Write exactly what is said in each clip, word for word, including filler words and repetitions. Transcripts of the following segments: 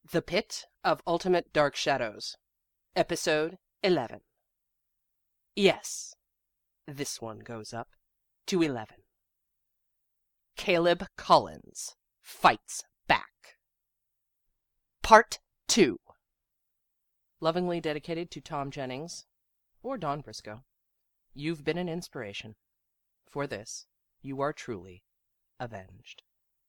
The Pit of Ultimate Dark Shadows, Episode eleven. Yes, this one goes up to eleven. Caleb Collins Fights Back. Part two. Lovingly dedicated to Tom Jennings or Don Briscoe. You've been an inspiration. For this, you are truly avenged.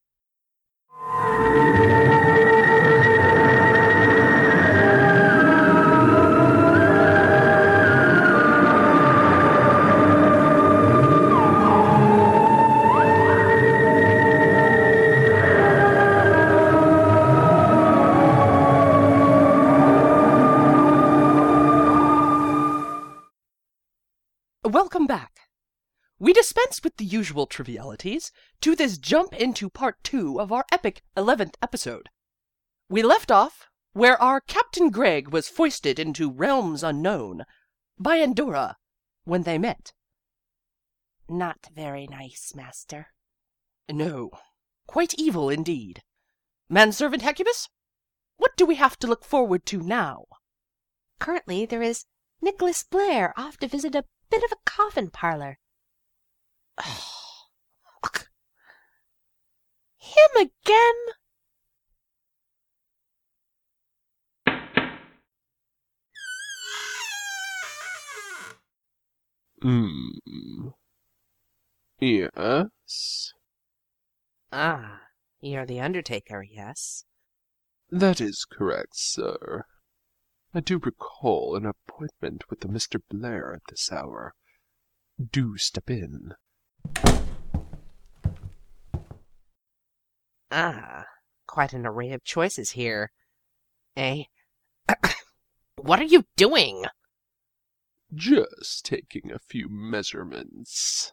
Welcome back. We dispense with the usual trivialities to this jump into part two of our epic eleventh episode. We left off where our Captain Greg was foisted into realms unknown by Endora when they met. Not very nice, Master. No, quite evil indeed. Manservant Hecubus, what do we have to look forward to now? Currently, there is Nicholas Blair off to visit a bit of a coffin parlor. Him again? Hmm. Yes. Ah, you're the Undertaker, yes? That is correct, sir. I do recall an appointment with a Mister Blair at this hour. Do step in. Ah, quite an array of choices here. Eh? What are you doing? Just taking a few measurements.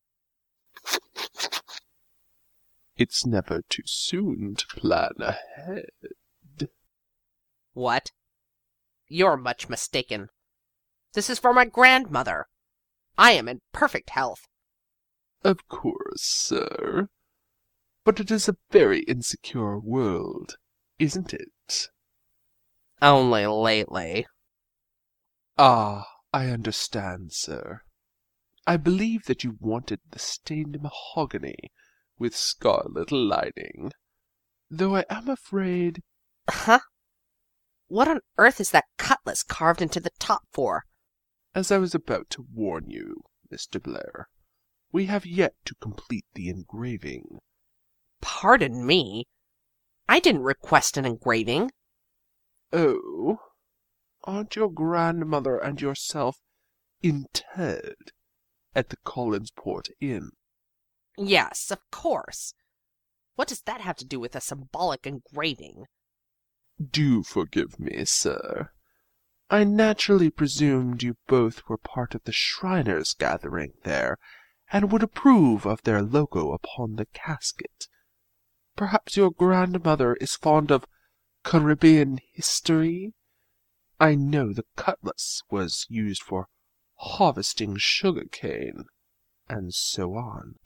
It's never too soon to plan ahead. What? You're much mistaken. This is for my grandmother. I am in perfect health. Of course, sir. But it is a very insecure world, isn't it? Only lately. Ah, I understand, sir. I believe that you wanted the stained mahogany with scarlet lining, though I am afraid... Huh? What on earth is that cutlass carved into the top for? As I was about to warn you, Mister Blair, we have yet to complete the engraving. Pardon me. I didn't request an engraving. Oh? Aren't your grandmother and yourself interred at the Collinsport Inn? Yes, of course. What does that have to do with a symbolic engraving? Do forgive me, sir. I naturally presumed you both were part of the Shriners' gathering there, and would approve of their logo upon the casket. Perhaps your grandmother is fond of Caribbean history? I know the cutlass was used for harvesting sugar cane, and so on.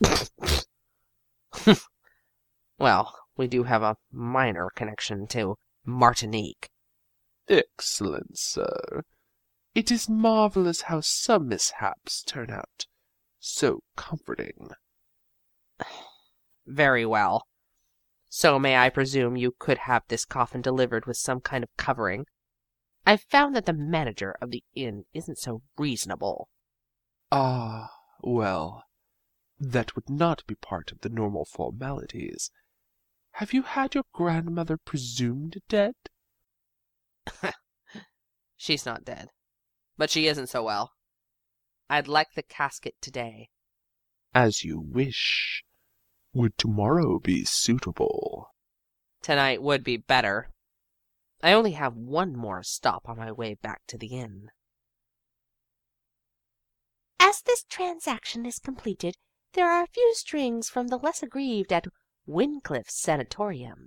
Well, we do have a minor connection to Martinique. Excellent, sir. It is marvelous how some mishaps turn out so comforting. Very well. So may I presume you could have this coffin delivered with some kind of covering? I've found that the manager of the inn isn't so reasonable. Ah, well, that would not be part of the normal formalities. Have you had your grandmother presumed dead? She's not dead, but she isn't so well. I'd like the casket today. As you wish. Would tomorrow be suitable? Tonight would be better. I only have one more stop on my way back to the inn. As this transaction is completed, there are a few strings from the less aggrieved at Wincliffe Sanatorium.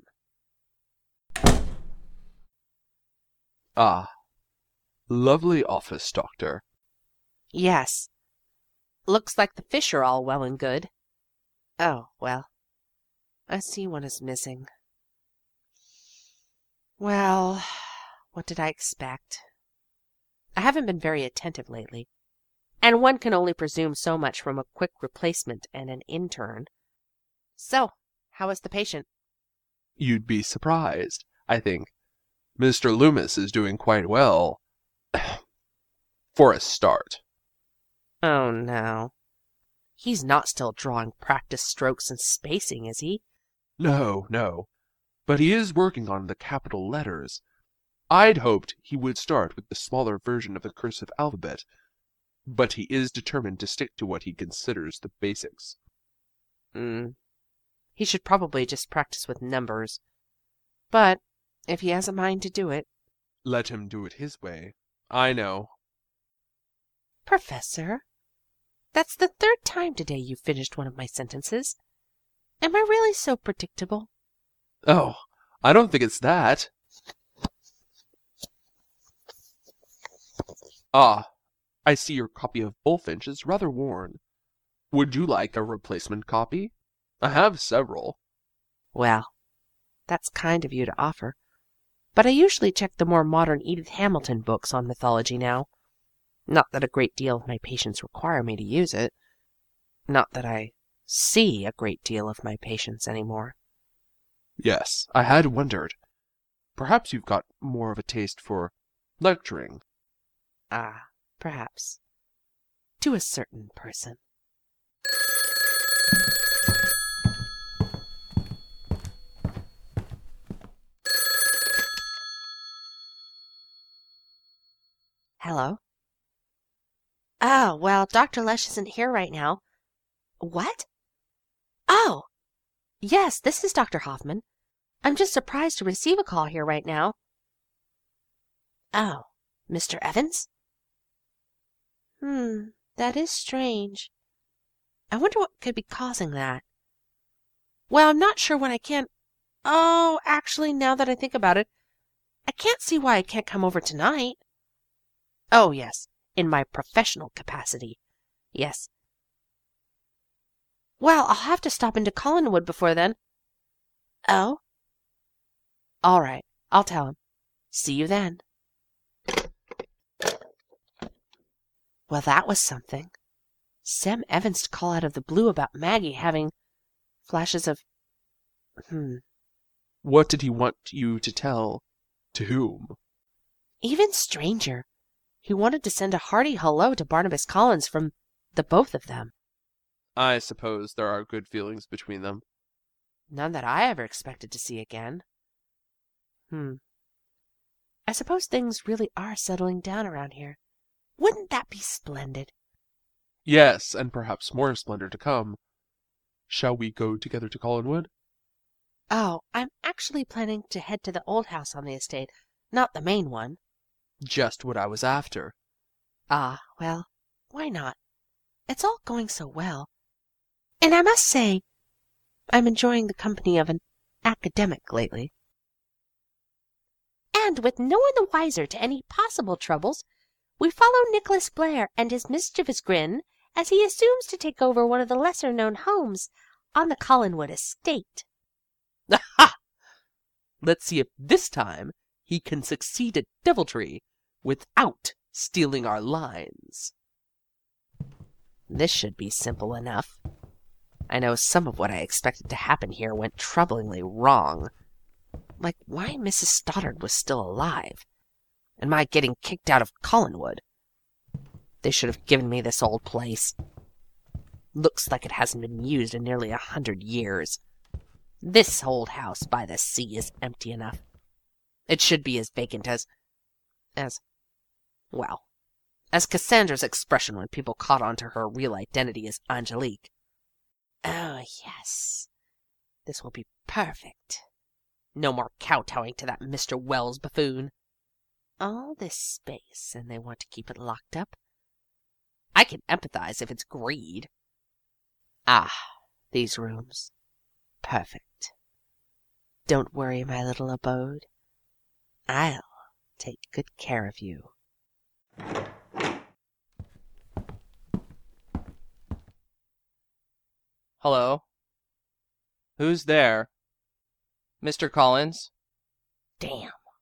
Ah, lovely office, Doctor. Yes. Looks like the fish are all well and good. Oh, well, I see one is missing. Well, what did I expect? I haven't been very attentive lately, and one can only presume so much from a quick replacement and an intern. So, how is the patient? You'd be surprised, I think. Mister Loomis is doing quite well. For a start. Oh, no. He's not still drawing practice strokes and spacing, is he? No, no. But he is working on the capital letters. I'd hoped he would start with the smaller version of the cursive alphabet, but he is determined to stick to what he considers the basics. Hmm. He should probably just practice with numbers. But if he has a mind to do it... Let him do it his way. I know. Professor, that's the third time today you've finished one of my sentences. Am I really so predictable? Oh, I don't think it's that. Ah, I see your copy of Bullfinch is rather worn. Would you like a replacement copy? I have several. Well, that's kind of you to offer. But I usually check the more modern Edith Hamilton books on mythology now. Not that a great deal of my patients require me to use it. Not that I see a great deal of my patients anymore. Yes, I had wondered. Perhaps you've got more of a taste for lecturing. Ah, perhaps. To a certain person. Hello? Oh, well, Doctor Lesh isn't here right now. What? Oh! Yes, this is Doctor Hoffman. I'm just surprised to receive a call here right now. Oh, Mister Evans? Hmm, that is strange. I wonder what could be causing that. Well, I'm not sure when I can... Oh, actually, now that I think about it, I can't see why I can't come over tonight. Oh, yes, in my professional capacity. Yes. Well, I'll have to stop into Collinwood before then. Oh? All right, I'll tell him. See you then. Well, that was something. Sam Evans to call out of the blue about Maggie having flashes of... Hmm. What did he want you to tell? To whom? Even stranger. He wanted to send a hearty hello to Barnabas Collins from the both of them. I suppose there are good feelings between them. None that I ever expected to see again. Hmm. I suppose things really are settling down around here. Wouldn't that be splendid? Yes, and perhaps more splendor to come. Shall we go together to Collinwood? Oh, I'm actually planning to head to the old house on the estate, not the main one. Just what I was after. Ah, well, why not? It's all going so well. And I must say, I'm enjoying the company of an academic lately. And with no one the wiser to any possible troubles, we follow Nicholas Blair and his mischievous grin as he assumes to take over one of the lesser-known homes on the Collinwood estate. Ha! Let's see if this time he can succeed at deviltry without stealing our lines. This should be simple enough. I know some of what I expected to happen here went troublingly wrong. Like why Missus Stoddard was still alive, and my getting kicked out of Collinwood. They should have given me this old place. Looks like it hasn't been used in nearly a hundred years. This old house by the sea is empty enough. It should be as vacant as... as... well, as Cassandra's expression when people caught on to her real identity as Angelique. Oh, yes. This will be perfect. No more kowtowing to that Mister Wells buffoon. All this space, and they want to keep it locked up? I can empathize if it's greed. Ah, these rooms. Perfect. Don't worry, my little abode. I'll take good care of you. Hello? Who's there? Mister Collins? Damn.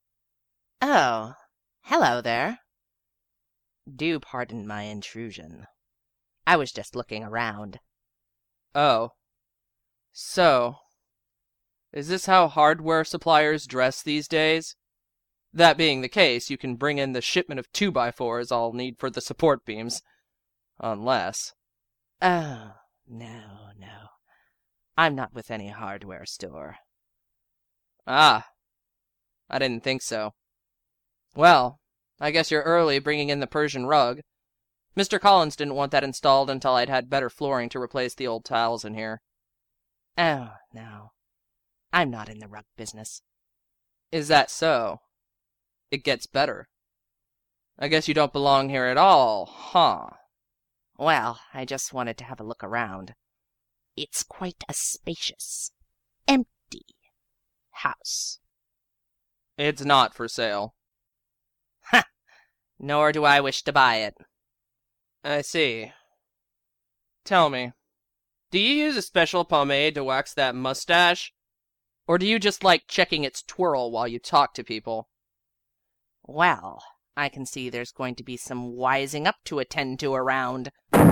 Oh, hello there. Do pardon my intrusion. I was just looking around. Oh. So, is this how hardware suppliers dress these days? That being the case, you can bring in the shipment of two by fours I'll need for the support beams. Unless... Oh, no, no. I'm not with any hardware store. Ah, I didn't think so. Well, I guess you're early bringing in the Persian rug. Mister Collins didn't want that installed until I'd had better flooring to replace the old tiles in here. Oh, no. I'm not in the rug business. Is that so? It gets better. I guess you don't belong here at all, huh? Well, I just wanted to have a look around. It's quite a spacious, empty house. It's not for sale. Ha! Nor do I wish to buy it. I see. Tell me, do you use a special pomade to wax that mustache? Or do you just like checking its twirl while you talk to people? Well, I can see there's going to be some wising up to attend to around.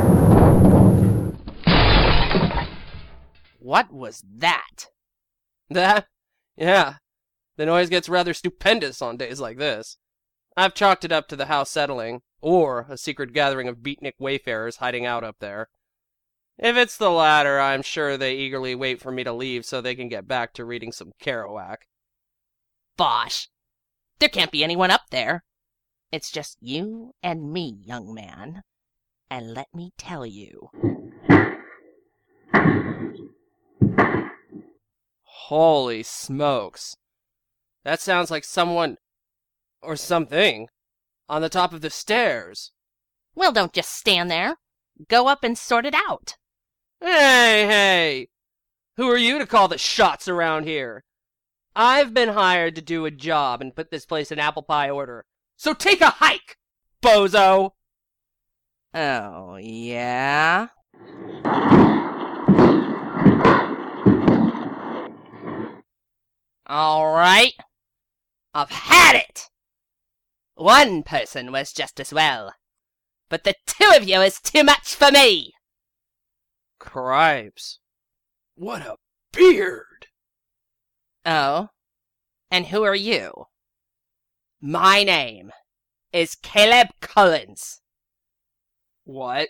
What was that? That? Yeah. The noise gets rather stupendous on days like this. I've chalked it up to the house settling, or a secret gathering of beatnik wayfarers hiding out up there. If it's the latter, I'm sure they eagerly wait for me to leave so they can get back to reading some Kerouac. Bosh! There can't be anyone up there. It's just you and me, young man. And let me tell you... Holy smokes. That sounds like someone, or something, on the top of the stairs. Well, don't just stand there. Go up and sort it out. Hey, hey! Who are you to call the shots around here? I've been hired to do a job and put this place in apple pie order. So take a hike, bozo! Oh, yeah? All right. I've had it! One person was just as well. But the two of you is too much for me! Cripes. What a beard! Oh? And who are you? My name is Caleb Collins. What?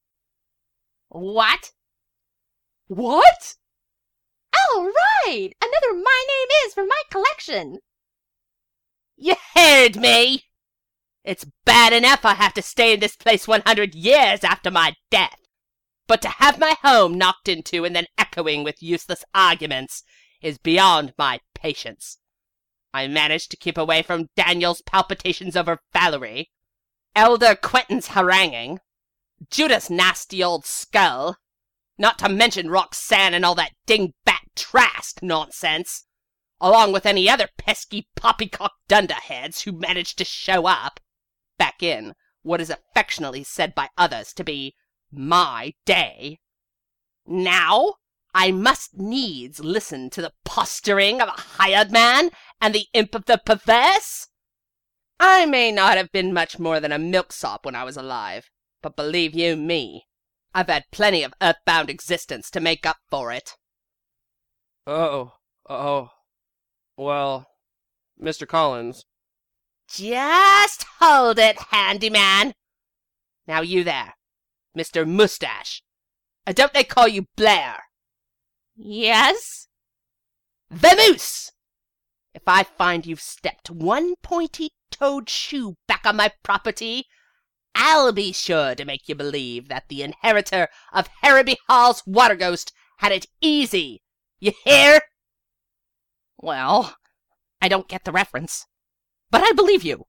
What? What? All right! Another My Name Is for my collection. You heard me! It's bad enough I have to stay in this place one hundred years after my death. But to have my home knocked into and then echoing with useless arguments is beyond my patience. I managed to keep away from Daniel's palpitations over Valerie, Elder Quentin's haranguing, Judah's nasty old skull, not to mention Roxanne and all that dingbat Trask nonsense, along with any other pesky poppycock dunderheads who managed to show up, back in what is affectionately said by others to be my day. Now, I must needs listen to the posturing of a hired man and the imp of the perverse. I may not have been much more than a milksop when I was alive, but believe you me, I've had plenty of earthbound existence to make up for it. Oh, oh, well, Mister Collins. Just hold it, handyman. Now you there, Mister Mustache. Uh, don't they call you Blair? Yes? Vamoose! If I find you've stepped one pointy-toed shoe back on my property, I'll be sure to make you believe that the inheritor of Harrowby Hall's water ghost had it easy. You hear? Well, I don't get the reference, but I believe you.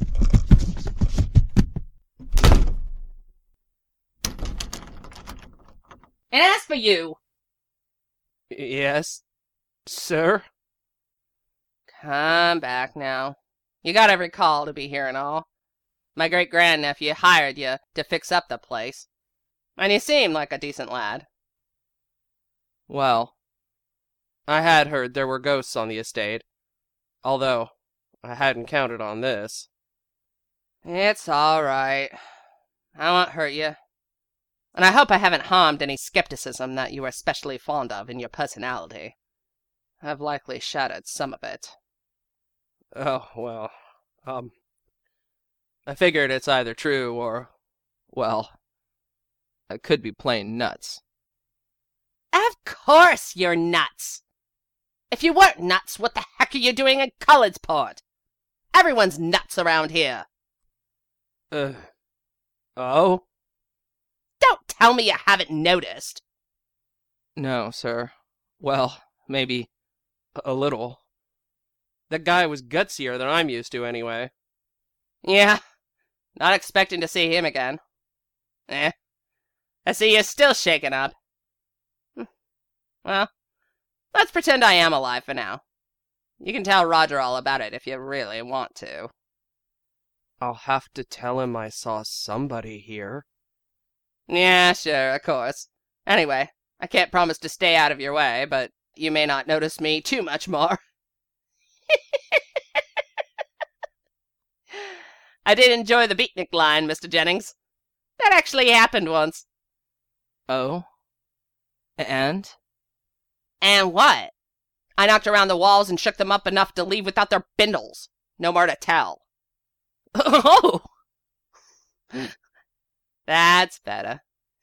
And as for you... Yes, sir? Come back now. You got every call to be here and all. My great-grandnephew hired you to fix up the place. And you seem like a decent lad. Well, I had heard there were ghosts on the estate, although I hadn't counted on this. It's all right. I won't hurt you. And I hope I haven't harmed any skepticism that you are especially fond of in your personality. I've likely shattered some of it. Oh, well, um, I figured it's either true or, well, I could be plain nuts. Of course you're nuts! If you weren't nuts, what the heck are you doing in Collinsport? Everyone's nuts around here. Uh, oh? Don't tell me you haven't noticed. No, sir. Well, maybe a little. That guy was gutsier than I'm used to, anyway. Yeah, not expecting to see him again. Eh, I see you're still shaken up. Well, let's pretend I am alive for now. You can tell Roger all about it if you really want to. I'll have to tell him I saw somebody here. Yeah, sure, of course. Anyway, I can't promise to stay out of your way, but you may not notice me too much more. I did enjoy the beatnik line, Mister Jennings. That actually happened once. Oh? And? And what? I knocked around the walls and shook them up enough to leave without their bindles. No more to tell. Oh! That's better.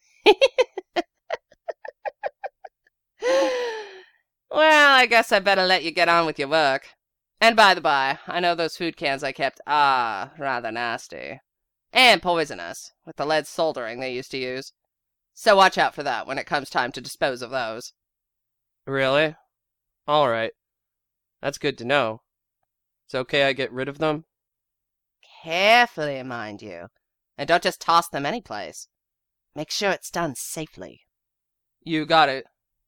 Well, I guess I better let you get on with your work. And by the by, I know those food cans I kept are rather nasty. And poisonous, with the lead soldering they used to use. So watch out for that when it comes time to dispose of those. Really? All right. That's good to know. It's okay I get rid of them? Carefully, mind you. And don't just toss them anyplace. Make sure it's done safely. You got it.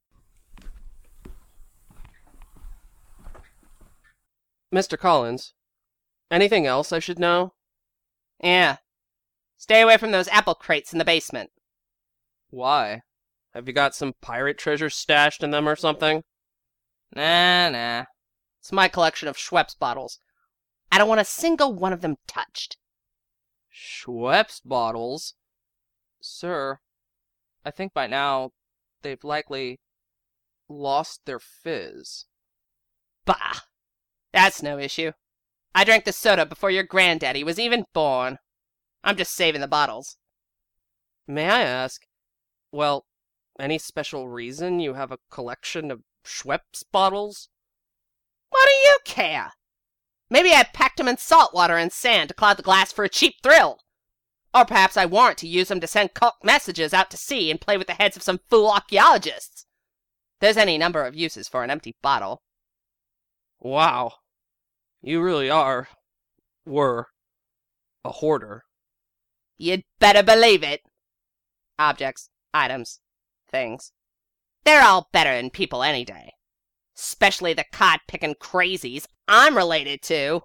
Mister Collins, anything else I should know? Yeah. Stay away from those apple crates in the basement. Why? Have you got some pirate treasure stashed in them or something? Nah, nah. It's my collection of Schweppes bottles. I don't want a single one of them touched. Schweppes bottles? Sir, I think by now they've likely lost their fizz. Bah! That's no issue. I drank the soda before your granddaddy was even born. I'm just saving the bottles. May I ask, well, any special reason you have a collection of Schweppes bottles? What do you care? Maybe I packed them in salt water and sand to cloud the glass for a cheap thrill. Or perhaps I warrant to use them to send cult messages out to sea and play with the heads of some fool archaeologists. There's any number of uses for an empty bottle. Wow. You really are, were, a hoarder. You'd better believe it. Objects, items, things. They're all better than people any day. Especially the cod-picking crazies I'm related to.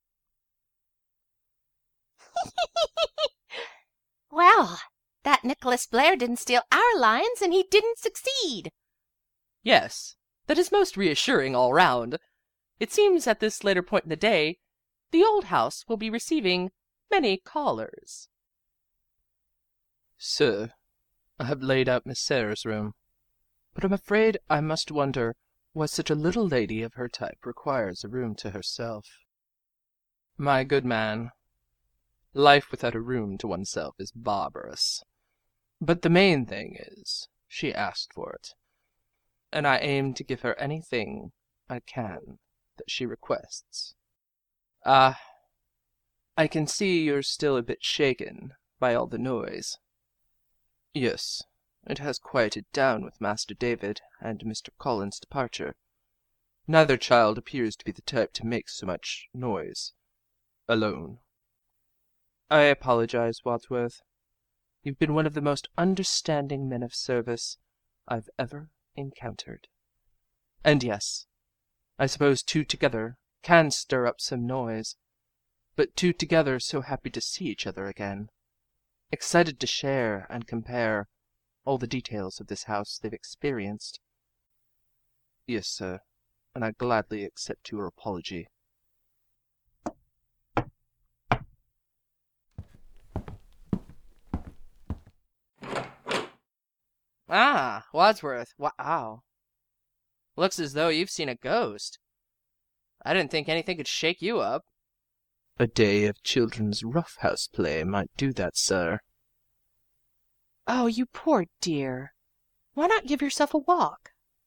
Well, that Nicholas Blair didn't steal our lines, and he didn't succeed. Yes, that is most reassuring all round. It seems at this later point in the day, the old house will be receiving many callers. Sir, I have laid out Miss Sarah's room, but I'm afraid I must wonder why such a little lady of her type requires a room to herself. My good man, life without a room to oneself is barbarous. But the main thing is, she asked for it, and I aim to give her anything I can that she requests. Ah, I can see you're still a bit shaken by all the noise. Yes, it has quieted down with Master David and Mister Collins' departure. Neither child appears to be the type to make so much noise alone. I apologize, Wadsworth. You've been one of the most understanding men of service I've ever encountered. And yes, I suppose two together can stir up some noise, but two together so happy to see each other again, excited to share and compare all the details of this house they've experienced. Yes, sir, and I gladly accept your apology. Ah, Wadsworth. Wow. Looks as though you've seen a ghost. I didn't think anything could shake you up. A day of children's roughhouse play might do that, sir. Oh, you poor dear. Why not give yourself a walk?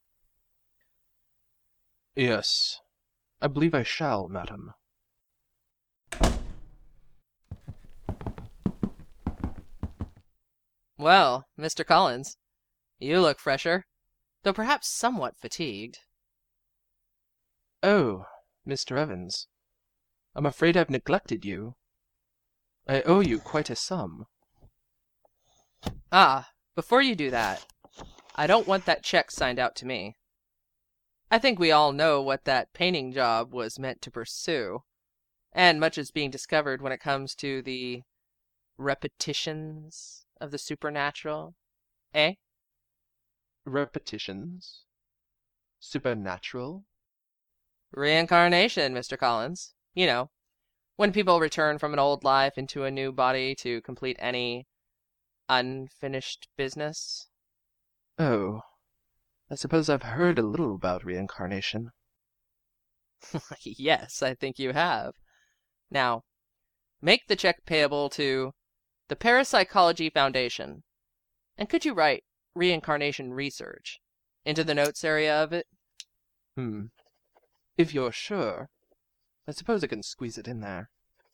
Yes, I believe I shall, madam. Well, Mister Collins, you look fresher, though perhaps somewhat fatigued. Oh, Mister Evans, I'm afraid I've neglected you. I owe you quite a sum. Ah, before you do that, I don't want that check signed out to me. I think we all know what that painting job was meant to pursue, and much is being discovered when it comes to the repetitions of the supernatural. Eh? Repetitions? Supernatural? Reincarnation, Mister Collins. You know, when people return from an old life into a new body to complete any unfinished business. Oh, I suppose I've heard a little about reincarnation. Yes, I think you have. Now, make the check payable to the Parapsychology Foundation. And could you write reincarnation research into the notes area of it? Hmm. If you're sure, I suppose I can squeeze it in there.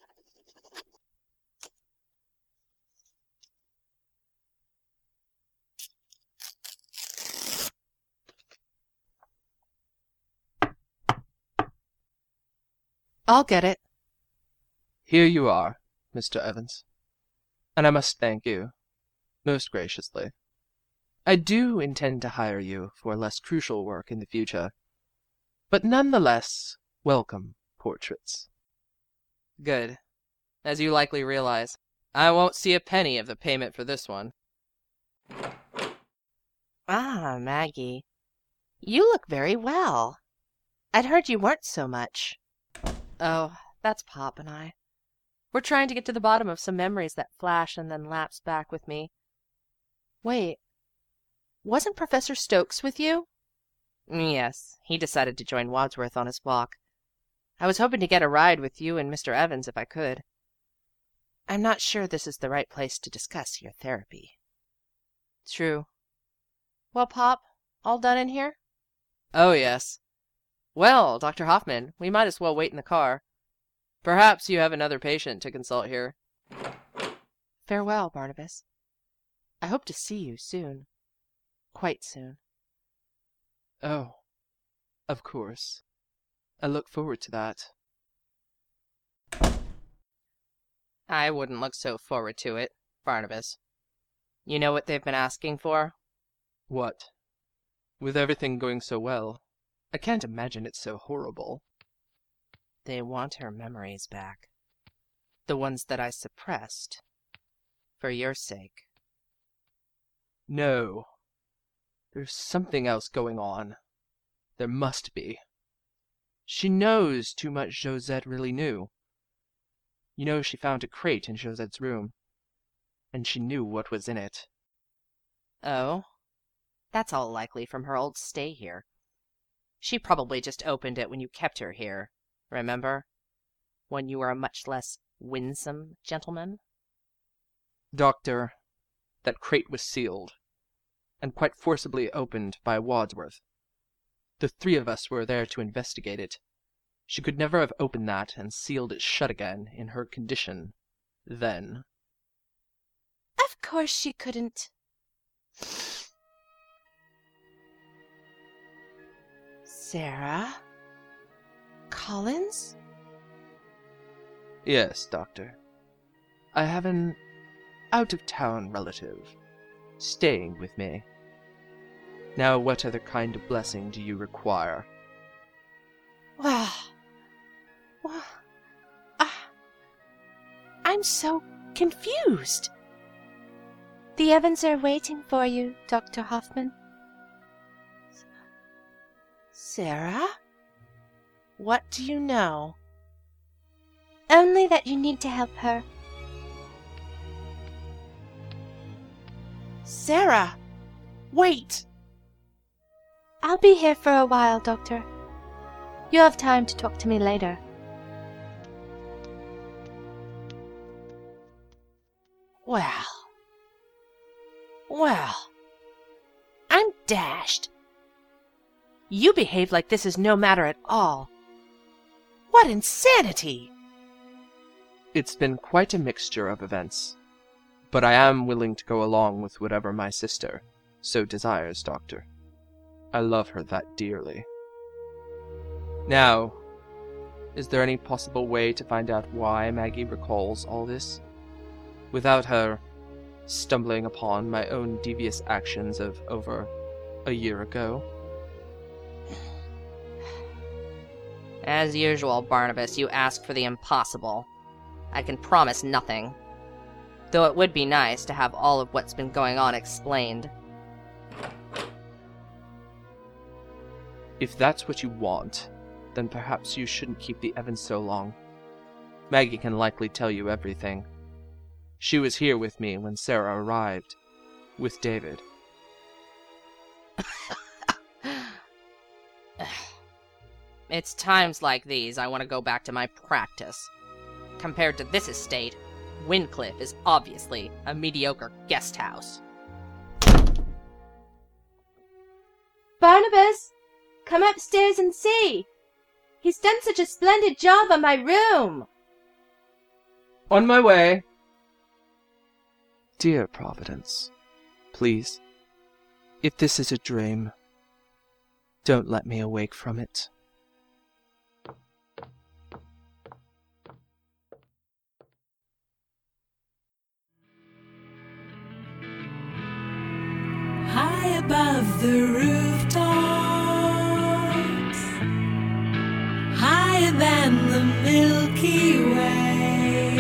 I'll get it. Here you are, Mister Evans. And I must thank you, most graciously. I do intend to hire you for less crucial work in the future, but nonetheless, welcome portraits. Good. As you likely realize, I won't see a penny of the payment for this one. Ah, Maggie. You look very well. I'd heard you weren't so much. Oh, that's Pop and I. We're trying to get to the bottom of some memories that flash and then lapse back with me. Wait, wasn't Professor Stokes with you? Yes, he decided to join Wadsworth on his walk. I was hoping to get a ride with you and Mister Evans if I could. I'm not sure this is the right place to discuss your therapy. True. Well, Pop, all done in here? Oh, yes. Well, Doctor Hoffman, we might as well wait in the car. Perhaps you have another patient to consult here. Farewell, Barnabas. I hope to see you soon. Quite soon. Oh, of course. I look forward to that. I wouldn't look so forward to it, Barnabas. You know what they've been asking for? What? With everything going so well, I can't imagine it's so horrible. They want her memories back. The ones that I suppressed. For your sake. No. There's something else going on. There must be. She knows too much Josette really knew. You know, she found a crate in Josette's room, and she knew what was in it. Oh? That's all likely from her old stay here. She probably just opened it when you kept her here, remember? When you were a much less winsome gentleman? Doctor, that crate was sealed, and quite forcibly opened by Wadsworth. The three of us were there to investigate it. She could never have opened that and sealed it shut again in her condition then. Of course she couldn't. Sarah? Collins? Yes, Doctor. I have an out-of-town relative staying with me. Now, what other kind of blessing do you require? Well, well uh, I'm so confused. The Evans are waiting for you, Doctor Hoffman. Sarah? What do you know? Only that you need to help her. Sarah! Wait! I'll be here for a while, Doctor. You'll have time to talk to me later. Well. Well. I'm dashed. You behave like this is no matter at all. What insanity! It's been quite a mixture of events, but I am willing to go along with whatever my sister so desires, Doctor. I love her that dearly. Now, is there any possible way to find out why Maggie recalls all this, without her stumbling upon my own devious actions of over a year ago? As usual, Barnabas, you ask for the impossible. I can promise nothing. Though it would be nice to have all of what's been going on explained. If that's what you want, then perhaps you shouldn't keep the Evans so long. Maggie can likely tell you everything. She was here with me when Sarah arrived, with David. It's times like these I want to go back to my practice. Compared to this estate, Wyncliffe is obviously a mediocre guest house. Barnabas, come upstairs and see. He's done such a splendid job on my room. On my way. Dear Providence, please, if this is a dream, don't let me awake from it. High above the rooftops, higher than the Milky Way,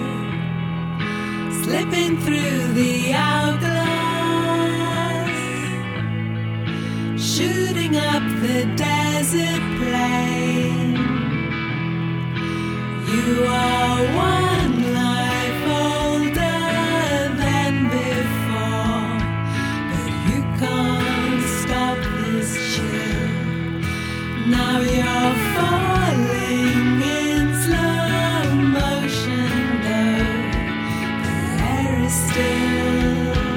slipping through the hourglass, shooting up the desert plain. You are one life older than before, but you can't stop this chill. Now you're falling in slow motion, though the air is still.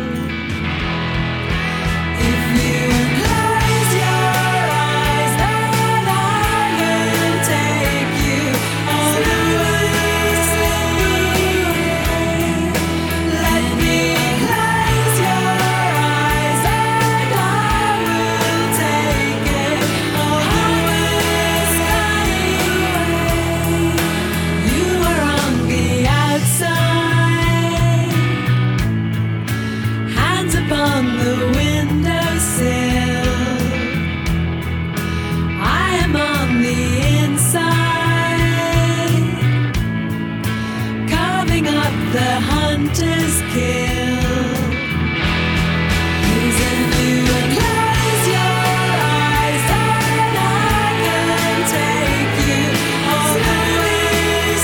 If you close your eyes, then I will take you all the way. Let me close your eyes, and I will take it all the way. You are on the outside, hands upon the windowsill. I am on the inside, carving up the hunter's kill. 'Cause if you close your eyes, then I can take you all the way.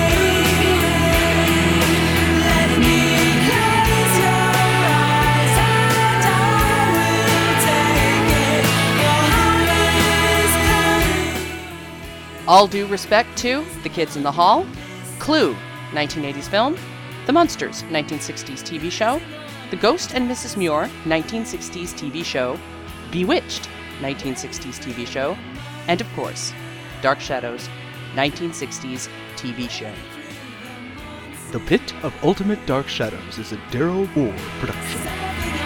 Let me close your eyes, and I will take it. Your heart is coming. All due respect to The Kids in the Hall, Clue, nineteen eighties film, The Munsters, nineteen sixties T V show, The Ghost and Missus Muir, nineteen sixties T V show, Bewitched, nineteen sixties T V show, and of course, Dark Shadows, nineteen sixties T V show. The Pit of Ultimate Dark Shadows is a Darrow Ward production.